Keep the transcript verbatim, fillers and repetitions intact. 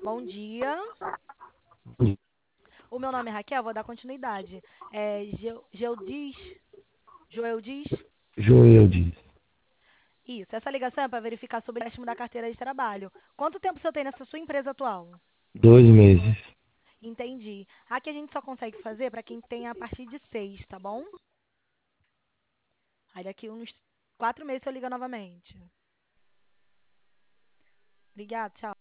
Bom dia. O meu nome é Raquel, vou dar continuidade. É Geu- Geudis, Joel diz? Joel diz. Isso, essa ligação é para verificar sobre o empréstimo da carteira de trabalho. Quanto tempo você tem nessa sua empresa atual? Dois meses. Entendi. Aqui a gente só consegue fazer para quem tem a partir de seis, tá bom? Aí daqui uns quatro meses eu ligo novamente. Obrigada, tchau.